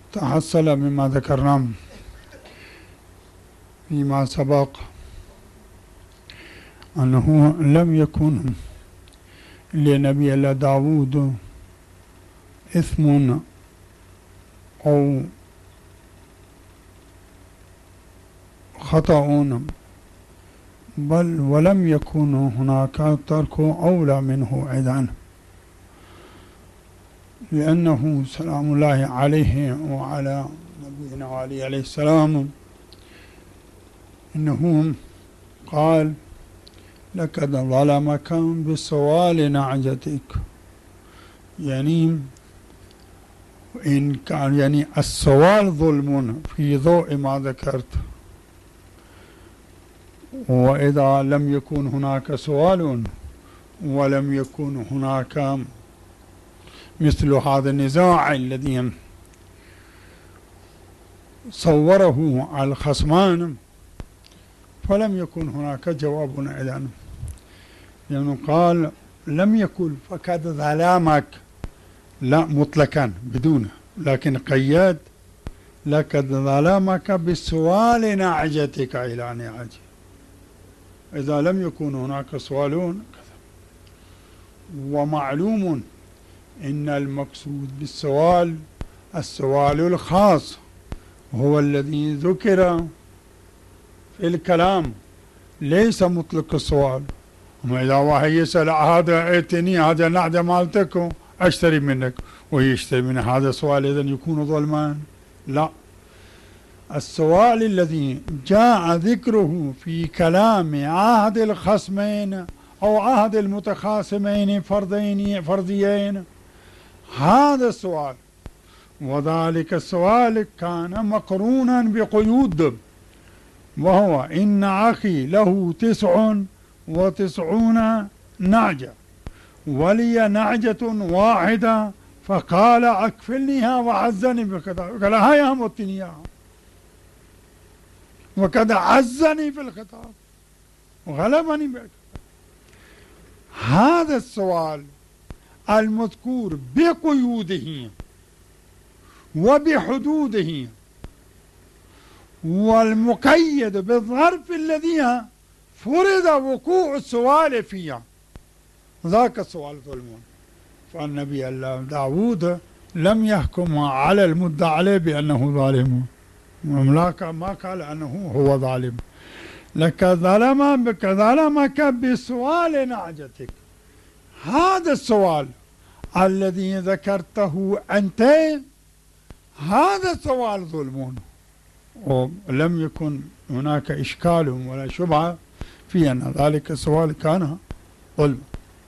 تحصل مما ذكرناه فيما سبق أنه لم يكن لنبي الله داود إثم أو خطأ، بل ولم يكن هناك ترك أولى منه أيضا، لأنه سلام الله عليه وعلى نبينا علي عليه السلام إنه قال: لقد ظلمك بسوال نعجتك. يعني إن كان السوال ظلم في ضوء ما ذكرت، وإذا لم يكن هناك سؤال ولم يكن هناك مثل هذا النزاع الذي صوره الخصمان، فلم يكن هناك جواب إذن. يعني قال لم يكن فقد ظلمك، لا مطلقا بدونه، لكن قيد: لقد ظلمك بسؤال نعجتك إلى نعجه. إذا لم يكن هناك سؤال، ومعلوم إن المقصود بالسؤال السؤال الخاص هو الذي ذكر في الكلام، ليس مطلق السؤال. أما إذا واحد يسأل: هذا ائتني هذا نعجة مالتك أشتري منك، ويشتري من هذا سؤال، إذن يكون ظلما؟ لا. السؤال الذي جاء ذكره في كلام عهد الخصمين أو عهد المتخاصمين فرديين، هذا السؤال، وذلك السؤال كان مقرونا بقيود، وهو: إن أخي له 99 نعجة ولي نعجة واحدة، فقال: أكفلنيها وعزني بكذا. قال: هيا همتني إياها، وقد عزني في الخطاب وغلبني بك. هذا السؤال المذكور بقيوده وبحدوده والمقيد بالظرف الذي فرض وقوع السؤال فيه، ذاك السؤال ظلم. فالنبي الله داود لم يحكم على المدعى عليه بأنه ظالم، ما قال أنه هو ظالم. لك ظلمك بسؤال نعجتك. هذا السؤال الذي ذكرته أنت، هذا السؤال ظلم، ولم يكن هناك إشكال ولا شبهة في أن ذلك السؤال كان ظلم.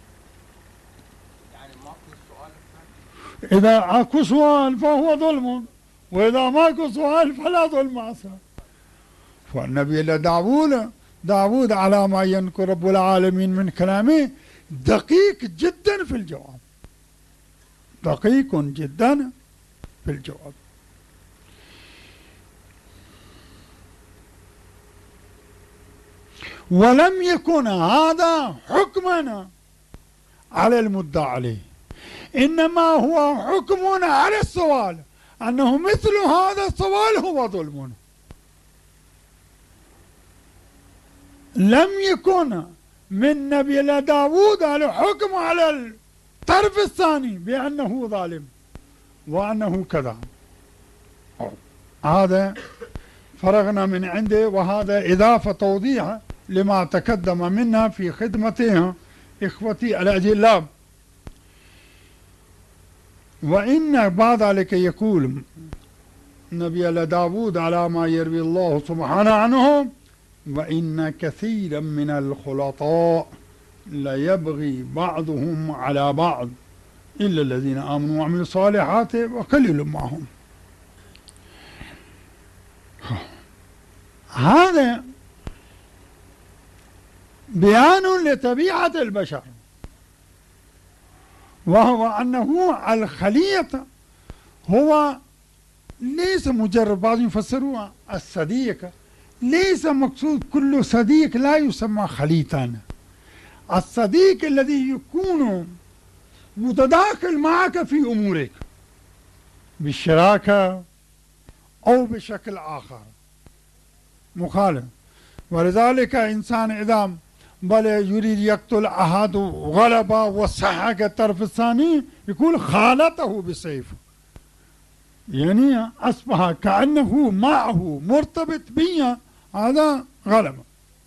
يعني ماكو سؤال؟ إذا أكو سؤال فهو ظلم، وإذا ماكو سؤال فلا ظلم أصلا. فالنبي داود على ما ينكر رب العالمين من كلامه دقيق جدا في الجواب، دقيق جدا في الجواب. ولم يكن هذا حكما على المدعى عليه، إنما هو حكم على السؤال، أنه مثل هذا السؤال هو ظلم. لم يكن من نبي داود الحكم على الطرف الثاني بأنه ظالم وأنه كذا. هذا فرغنا من عنده، وهذا إضافة توضيح لما تقدم منا في خدمته إخوتي الأجلاء. وإن بعد ذلك يقول نبي داود على ما يروي الله سبحانه عنه: وإن كثيرا من الخلطاء ليبغي بعضهم على بعض إلا الذين آمنوا وعملوا الصالحات وقليل معهم. هذا بيان لطبيعة البشر، وهو أنه الخليط هو ليس مجرد، بعض يفسروها الصديق، ليس مقصود كل صديق، لا يسمى خليطا. الصديق الذي يكون متداخل معك في أمورك بالشراكة أو بشكل آخر مخالف. ولذلك إنسان إذا بل يريد يقتل أحد غلبة وسحق الطرف الثاني يقول خالطه بسيفه، يعني أصبح كأنه معه مرتبط بي، هذا غلبة.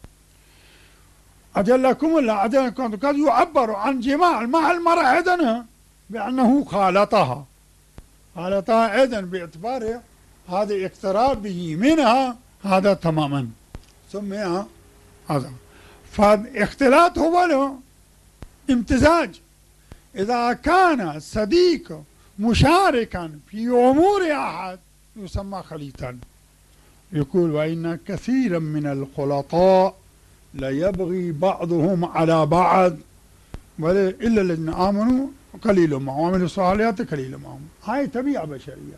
أجلكم الله أجلكم، قد يعبر عن جماع مع المرأة إذن بأنه خالطها إذن باعتباره هذا اقتراب به منها، هذا تماما سميها هذا. فالاختلاط هو له امتزاج. إذا كان صديق مشاركا في أمور أحد يسمى خليطا. يقول وإن كثيرا من الخلطاء لا يبغي بعضهم على بعض إلا الذين آمنوا قليل معهم وعملوا الصالحات قليل معهم. هاي طبيعة بشرية،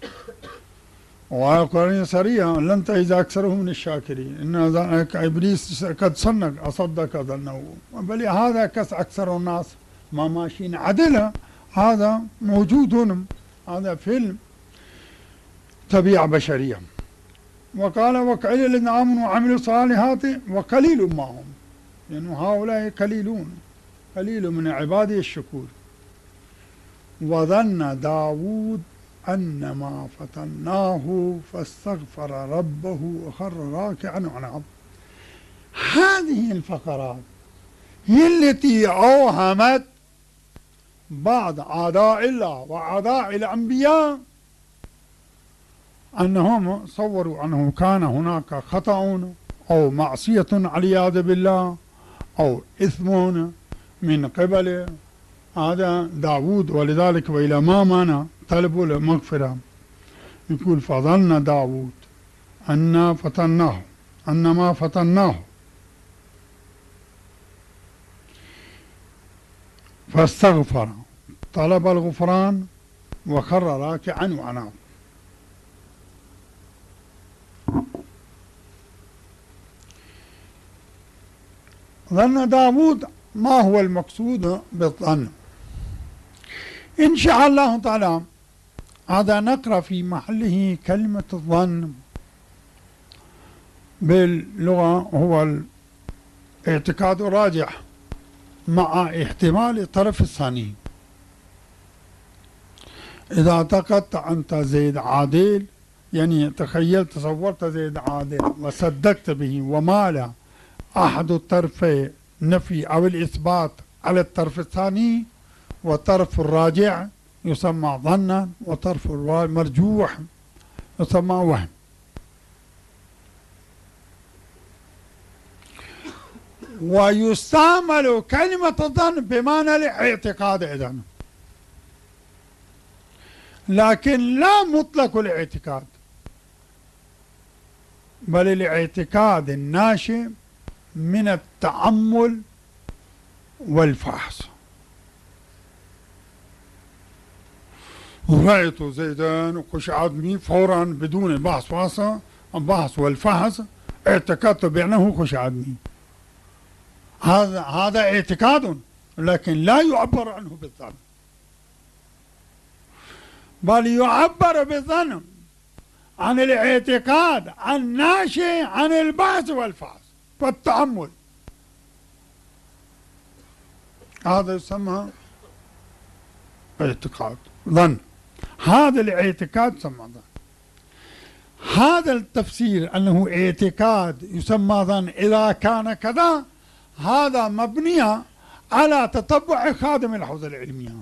وقرآن سريع لن تجد أكثرهم من الشاكرين، إن إبليس قد أصدق ظنه، بل هذا أكثر الناس ما ماشيين عدلة، هذا موجود هنا، هذا فيلم طبيعة بشرية. وقال وقليل الذين آمنوا وعملوا الصالحات وقليل معهم، يعني هؤلاء قليل من عباده الشكور. وظن داود أن ما فتناه فاستغفر ربه وخر راكعا ونعم. هذه الفقرات هي التي أوهمت بعض أعداء الله وأعداء الأنبياء أنهم صوروا أنه كان هناك خطأ أو معصية والعياذ بالله أو إثم من قبل هذا داود، ولذلك وإلى ما معنى طلبوا المغفرة. يقول فظن داود أن ما فتناه فاستغفر، طلب الغفران وخر راكعا وأناب. ظن داود، ما هو المقصود بالظن؟ إن شاء الله تعالى هذا نقرأ في محله كلمة الظن باللغة هو الاعتقاد الراجح مع احتمال الطرف الثاني. إذا اعتقدت أنت زيد عادل، يعني تصورت زيد عادل وصدقت به ومال أحد الطرفين نفي أو الإثبات على الطرف الثاني، والطرف الراجع يسمى ظنا وطرف المرجوح يسمى وهم. ويستعمل كلمة الظن بمعنى الاعتقاد إذن، لكن لا مطلق الاعتقاد، بل الاعتقاد الناشئ من التأمل والفحص. رأيت زيدان وخش عدمي فورا بدون بحث والفحص اعتقدت بأنه خش عدمي. هذا اعتقاد، لكن لا يعبر عنه بالظن، بل يعبر بالظن عن الاعتقاد الناشئ عن البحث والفحص والتأمل. هذا يسمى اعتقاد ظن. هذا الاعتقاد يسمى ظن. هذا التفسير أنه اعتقاد يسمى ظن إذا كان كذا، هذا مبني على تتبع خادم الحوزة العلمية.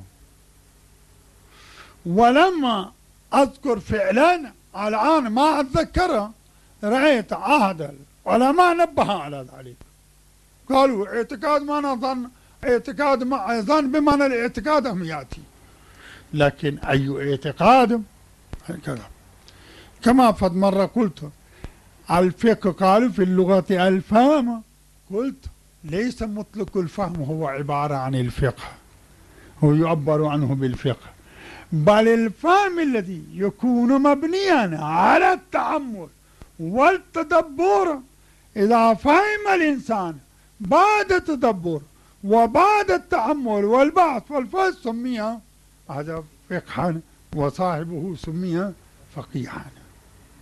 ولما أذكر فعلا الآن ما أتذكره، رأيت عهد العلماء نبه على ذلك، قالوا اعتقاد معنى ظن، اعتقاد مع ظن بمعنى الاعتقاد هم يأتي، لكن أي اعتقاد هكذا. كما فد مرة قلت الفقه قالوا في اللغة الفهم، قلت ليس مطلق الفهم هو عبارة عن الفقه، هو يعبر عنه بالفقه، بل الفهم الذي يكون مبنيا على التأمل والتدبر. إذا فهم الإنسان بعد التدبر وبعد التأمل والبحث والفحص سمي هذا فقها، وصاحبه سمي فقيها.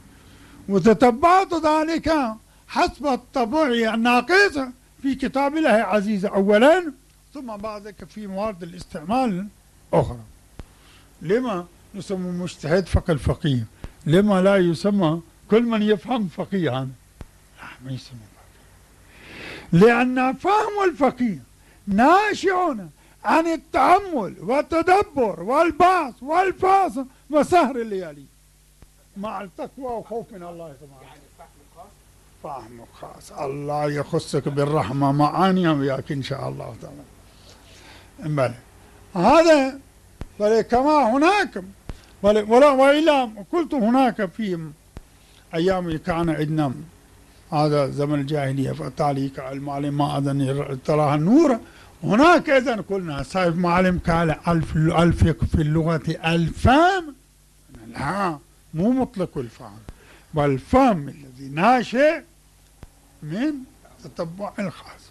وتتبعت ذلك حسب الطبيعة الناقصة في كتاب الله عزيز أولا، ثم بعد ذلك في موارد الاستعمال أخرى. لما يسمى مجتهد فقه الفقيه؟ لما لا يسمى كل من يفهم فقيها؟ لا، ما يسمى فقيه، لأن فهم الفقيه ناشئ عن التأمل والتدبر والبحث والفحص وسهر الليالي مع التقوى وخوف من الله سبحانه. فهم خاص، الله يخصك بالرحمة معاني وياك إن شاء الله تعالى. بل هذا كما هناك وإلا قلت هناك في أيام كان عندنا هذا زمن الجاهلية فتعليق المعلم ما أذن تراها النور. هناك إذن قلنا صاحب معلم قال الفقه في اللغة الفهم، لا مو مطلق الفهم، بل الفهم الذي ناشئ من تتبع الخاص.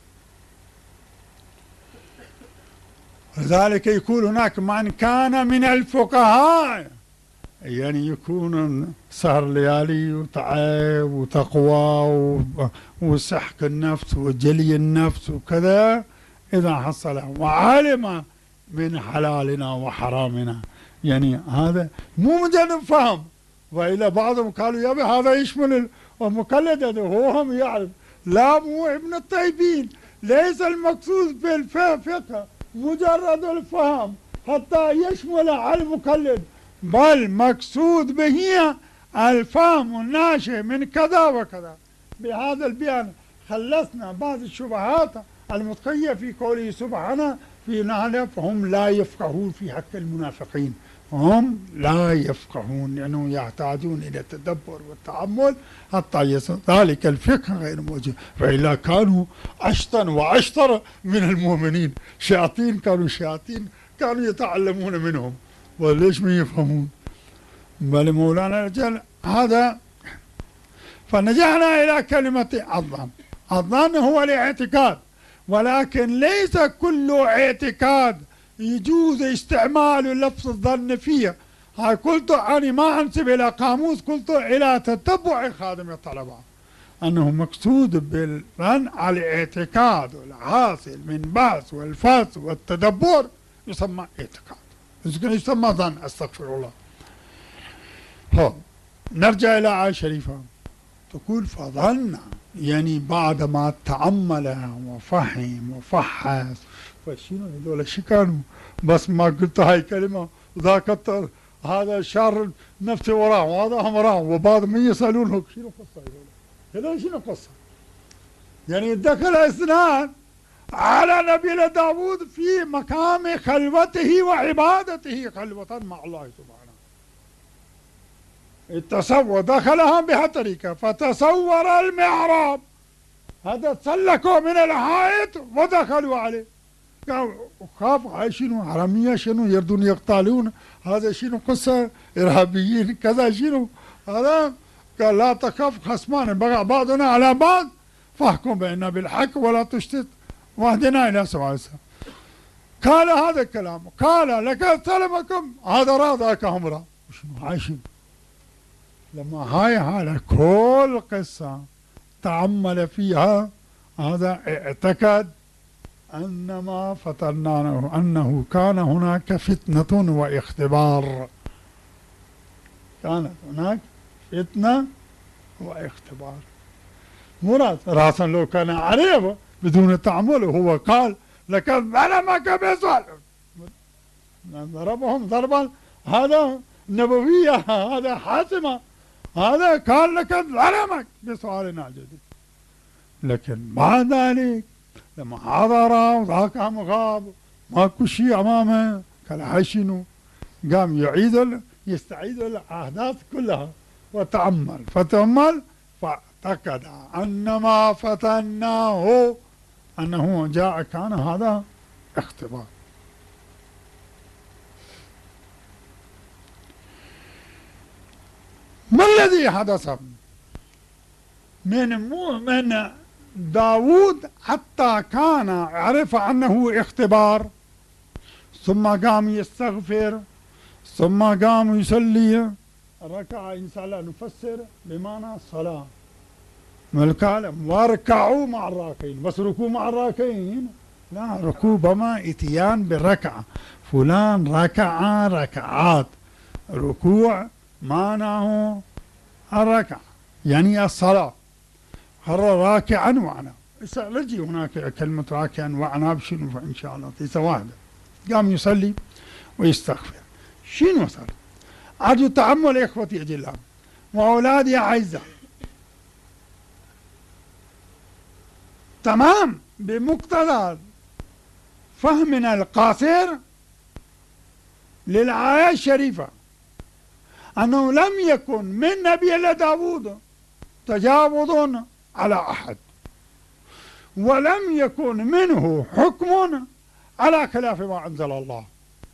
لذلك يقول هناك من كان من الفقهاء، يعني يكون سهر ليالي وتعب وتقوى وسحق النفس وجلي النفس وكذا إذا حصل وعلم من حلالنا وحرامنا. يعني هذا مو مجرد فهم، وإلى بعضهم قالوا يا أبي هذا يشمل المقلد، هو هم يعرف. لا، مو ابن الطيبين، ليس المقصود بالفقه مجرد الفهم حتى يشمل على المقلد، بل مقصود به الفهم الناشئ من كذا وكذا. بهذا البيان خلصنا بعض الشبهات المتقية في قوله سبحانه في نهله فهم لا يفقهون في حق المنافقين. هم لا يفقهون لأنهم يحتاجون إلى التدبر والتأمل حتى يصل ذلك الفقه غير موجود، فإلا كانوا أشطن وأشطر من المؤمنين. شياطين كانوا شياطين، كانوا يتعلمون منهم وليش ما يفهمون. بل مولانا رجل هذا. فنجحنا إلى كلمة الظن. الظن هو الاعتقاد، ولكن ليس كل اعتقاد يجوز استعمال لفظ الظن فيه. هاي قلت أنا ما أنسب إلى قاموس، قلت إلى تتبع خادم الطلبة أنه مقصود بالظن على الاعتقاد الحاصل من بحث والفحص والتدبر يسمى اعتقاد، يسمى ظن. أستغفر الله. هو نرجع إلى آية شريفة تقول فظن، يعني بعد ما تأمل وفهم وفحص. فشنو هذول شو كانوا؟ بس ما قلت هاي كلمة وذاك هذا شر نفسي وراه وهذا هم وراه، وبعض من يسألونه شنو قصة هذول شنو قصة؟ يعني دخل اثنان على نبي داود في مقام خلوته وعبادته خلوة مع الله سبحانه. التصور دخلها بهالطريقة، فتصور المحراب، هذا تسلكوا من الحائط ودخلوا عليه. قالوا خاف هاي شنو حرامية، شنو يردون يقتلون، هذا شنو قصة إرهابيين كذا شنو هذا. قال لا تخف خصمان بقى بعضنا على بعض فاحكم بيننا بالحق ولا تشتت واهدنا إلى سواء السبيل. قال هذا الكلام، قال لقد سلمكم هذا را ذاك هم را. شنو هاي شنو؟ لما هاي حالة كل قصة تأمل فيها هذا اعتقد أنما فتناه، أنه كان هناك فتنة واختبار. كانت هناك فتنة واختبار. مراد راسا لو كان عريض بدون تأمل هو قال لقد ظلمك بسؤال، ضربهم ضربا هذا نبوية، هذا حاسمة، هذا قال لقد ظلمك بسؤالنا الجديد. لكن بعد ذلك لما حضر وذاك هم غاب ماكو شيء امامه، قال هاي شنو؟ قام يستعيد الاحداث كلها وتأمل فتأمل فاعتقد انما فتناه انه جاء كان هذا اختبار. ما الذي حدث من داود حتى كان عرف أنه اختبار، ثم قام يستغفر، ثم قام يصلي ركع إن شاء الله نفسر بمعنى الصلاة والكلام، واركعوا مع الراكعين، بس ركوع مع الراكعين لا، ركوع بما اتيان بالركعة، فلان ركع ركعات، ركوع معناه الركعة يعني الصلاة، هر راكعا وعناب. نجي هناك كلمة راكعا وعناب شنو إن شاء الله تيسا واحدة، قام يصلي ويستغفر شنو صار؟ أرجو تأمل إخوتي أجلهم وأولادي أعزة، تمام بمقتضى فهمنا القاصر للآية الشريفة أنه لم يكن من نبي الله داود تجاوز على أحد، ولم يكن منه حكم على خلاف ما أنزل الله،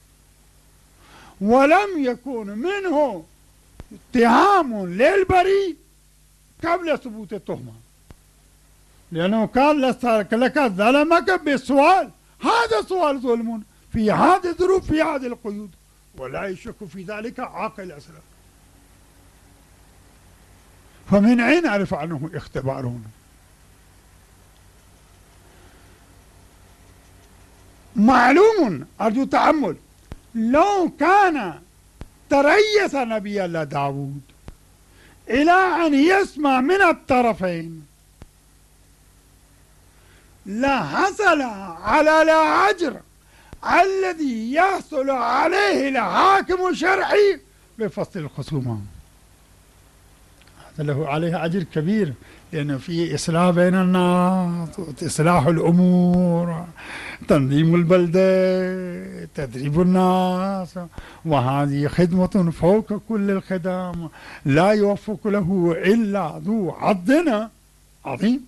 ولم يكن منه اتهام للبريء قبل ثبوت التهمة، لأنه قال لك ظلمك بالسؤال، هذا سؤال ظلم في هذه الظروف في هذه القيود، ولا يشك في ذلك عاقل أسلم. فمن أين عرف أنه اختبار؟ معلوم أرجو تأمل، لو كان تريث نبي الله داود إلى أن يسمع من الطرفين لحصل على الأجر الذي يحصل عليه الحاكم الشرعي بفصل الخصومة، هذا له عليه أجر كبير، لأنه في إصلاح بين الناس، إصلاح الأمور، تنظيم البلدة، تدريب الناس، وهذه خدمة فوق كل الخدم، لا يوفق له إلا ذو حظ عظيم،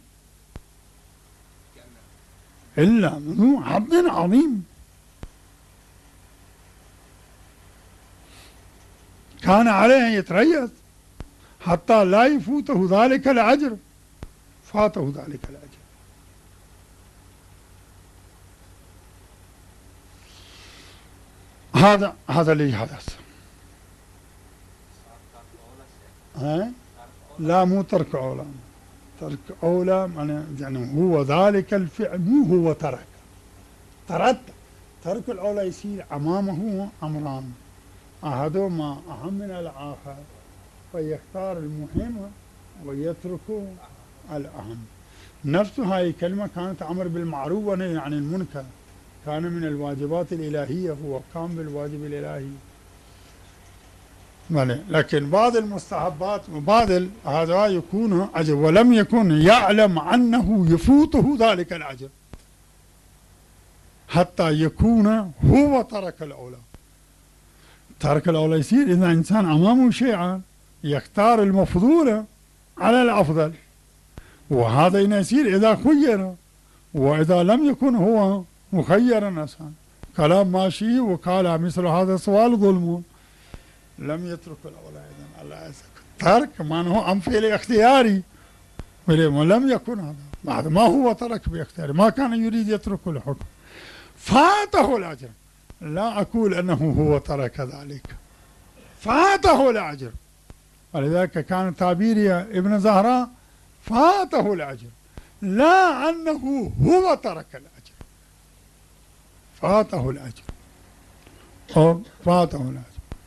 إلا ذو حظ عظيم. كان عليه أن يتريث حتى لا يفوته ذلك الأجر، فاته ذلك الأجر. هذا اللي حدث. لا مو ترك أولى، ترك أولى يعني هو ذلك الفعل، مو هو ترك الأولى يصير أمامه أمران أحدهما أهم من الآخر، فيختار المهم ويترك الأهم. نفس هاي الكلمة كانت أمر بالمعروف ونهي عن المنكر، كان من الواجبات الإلهية، هو قام بالواجب الإلهي. لكن بعض المستحبات وبعض هذا يكون أجر، ولم يكن يعلم أنه يفوته ذلك الأجر حتى يكون هو ترك الأولى. ترك الأولى يصير إذا إنسان أمامه شيئا يختار المفضول على الأفضل، وهذا يصير إذا خير، وإذا لم يكن هو مخيرا أصلا كلام ماشي وقال مثل هذا سؤال ظلم، لم يترك الأولى. إذن الله يسكت، ترك معناه فعل اختياري، ولم يكن هذا بعد ما هو ترك باختياري، ما كان يريد يترك الحكم، فاته الأجر. لا أقول أنه هو ترك ذلك، فاته الأجر، ولذلك كان تعبير ابن زهراء فاته الأجر، لا أنه هو ترك الأجر، فاته الأجر أو فاته الأجر.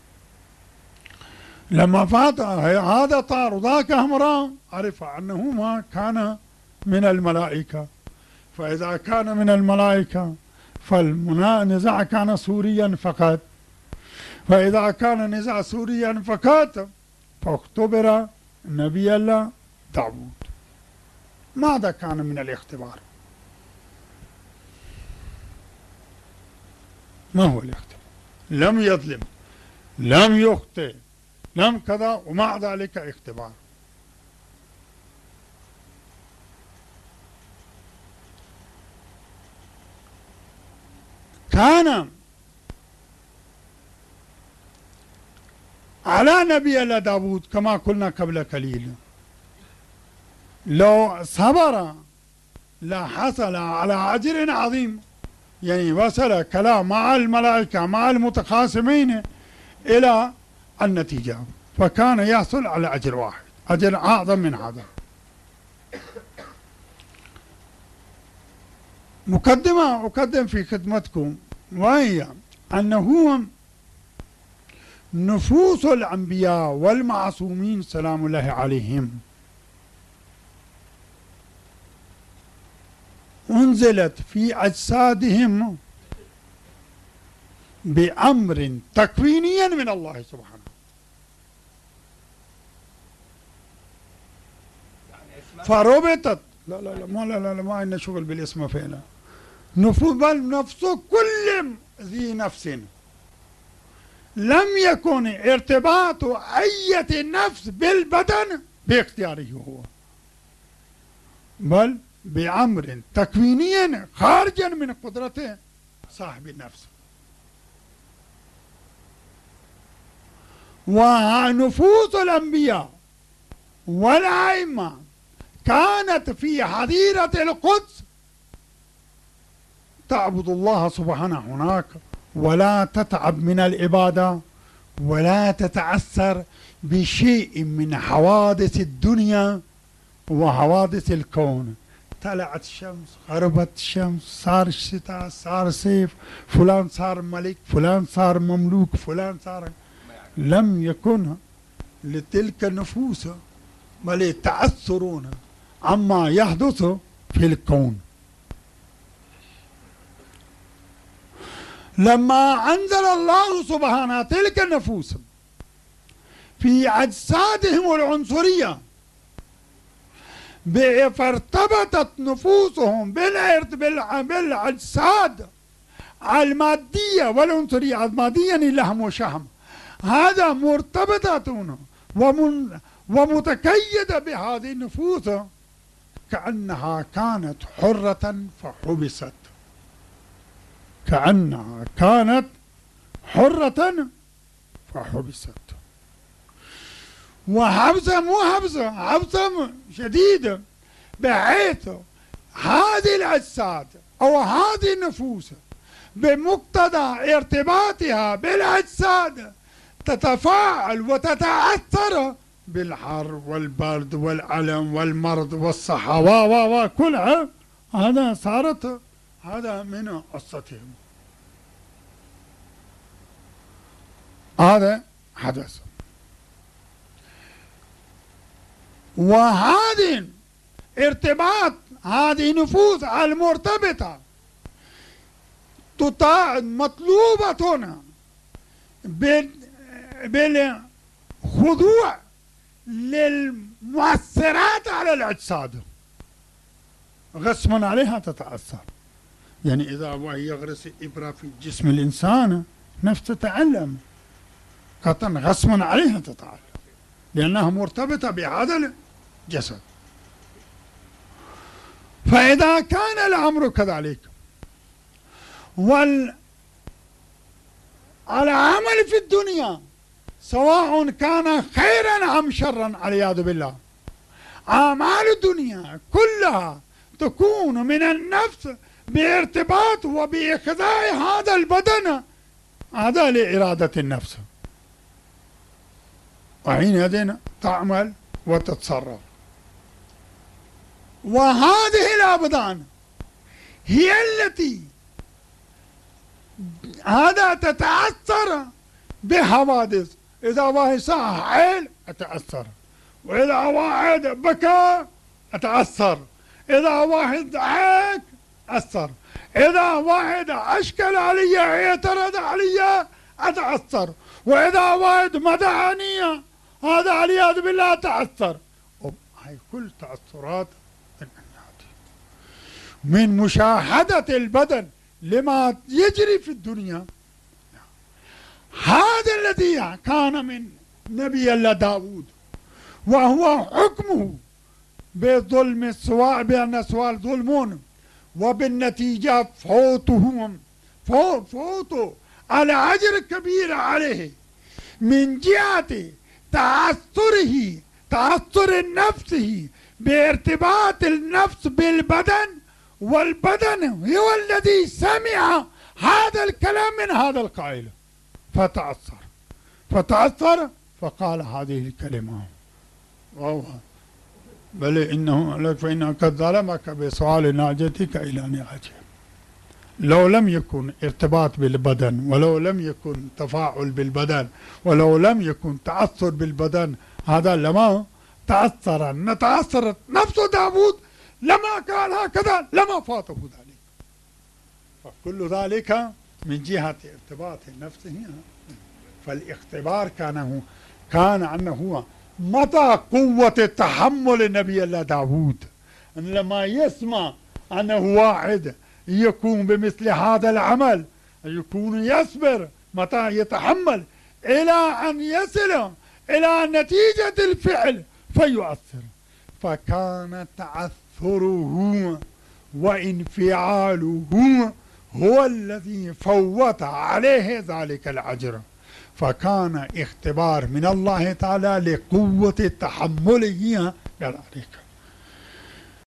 لما فات هذا طار ذاك أمران، عرف أنه ما كان من الملائكة، فإذا كان من الملائكة فالنزاع كان سوريا فقط، فإذا كان نزاع سوريا فقط فاختبر نبي الله داود. ماذا كان من الاختبار؟ ما هو الاختبار؟ لم يظلم، لم يخطئ، لم كذا، ومع ذلك اختبار. كان على نبي الله داود كما قلنا قبل قليل، لو صبر لحصل على أجر عظيم، يعني وصل كلام مع الملائكة مع المتخاصمين إلى النتيجة. فكان يحصل على أجر واحد، أجر أعظم من هذا. مقدمة أقدم في خدمتكم، وهي أنه نفوس الأنبياء والمعصومين سلام الله عليهم أنزلت في أجسادهم بأمر تكويني من الله سبحانه. فربطت ما عندنا شغل بالاسم فعلا. بل نفس كل ذي نفس، لم يكن ارتباط أي نفس بالبدن باختياره هو، بل بأمر تكويني خارجا من قدرته صاحب النفس. ونفوس الأنبياء والأئمة كانت في حظيرة القدس تعبد الله سبحانه هناك، ولا تتعب من العبادة، ولا تتأثر بشيء من حوادث الدنيا وحوادث الكون. طلعت الشمس، غربت الشمس، صار الشتاء، صار صيف، فلان صار ملك، فلان صار مملوك، فلان صار، لم يكن لتلك النفوس بل يتأثرون عما يحدث في الكون. لما أنزل الله سبحانه تلك النفوس في أجسادهم العنصرية فارتبطت نفوسهم بالأجساد المادية والعنصرية. المادية اللحم وشحم، هذا مرتبطة ومتكيدة بهذه النفوس كأنها كانت حرة فحبست، كأنها كانت حرة فحبست. وحبسة مو حبسة شديدة، بحيث هذه الأجساد أو هذه النفوس بمقتضى ارتباطها بالأجساد تتفاعل وتتأثر بالحر والبرد والألم والمرض والصحة كلها. هذا صارت، هذا من قصتهم، هذا حدث. وهذه ارتباط هذه النفوس المرتبطة مطلوبة بالخضوع للمؤثرات على الأجساد، غصبا عليها تتأثر. يعني إذا وهي يغرس إبرة في جسم الإنسان نفس تتألم، قطعا غصبا عليها تتألم لأنها مرتبطة بهذا الجسد. فإذا كان الأمر كذلك والعمل في الدنيا سواء كان خيرا أم شرا والعياذ بالله، أعمال الدنيا كلها تكون من النفس بارتباط وبإخضاع هذا البدن هذا لإرادة النفس، وحينئذ تعمل وتتصرف. وهذه الأبدان هي التي هذا تتأثر بحوادث. إذا واحد صاح عيل أتأثر، وإذا واحد بكى أتأثر، إذا واحد ضحك أثر، إذا واحد أشكل علي اعترض علي أتأثر، وإذا واحد مدحني هذا والعياذ بالله أتأثر. هاي كل تأثرات من مشاهدة البدن لما يجري في الدنيا. هذا الذي كان من نبي الله داود، وهو حكمه بالظلم سواء بأن سواء ظلمون، وبالنتيجة فوتوا على أجر كبير عليه من جهة تأثر نفسه بارتباط النفس بالبدن، والبدن هو الذي سمع هذا الكلام من هذا القائل فتأثر فقال هذه الكلمة: بل إنه لك فإنه قد ظلمك بسؤال ناجتك إلى نعجه. لو لم يكن ارتباط بالبدن، ولو لم يكن تفاعل بالبدن، ولو لم يكن تأثر بالبدن، هذا لما تأثرت نفس داود، لما كان هكذا لما فاته ذلك. فكل ذلك من جهة ارتباط النفس هنا. فالاختبار كان أنه هو متى قوة التحمل نبي الله داود، أن لما يسمع أنه واحد يكون بمثل هذا العمل يكون يصبر، متى يتحمل إلى أن يصل إلى نتيجة الفعل فيؤثر. فكان تأثره وانفعاله هو الذي فوت عليه ذلك الأجر. فكان اختبار من الله تعالى لقوة تحمله كذلك.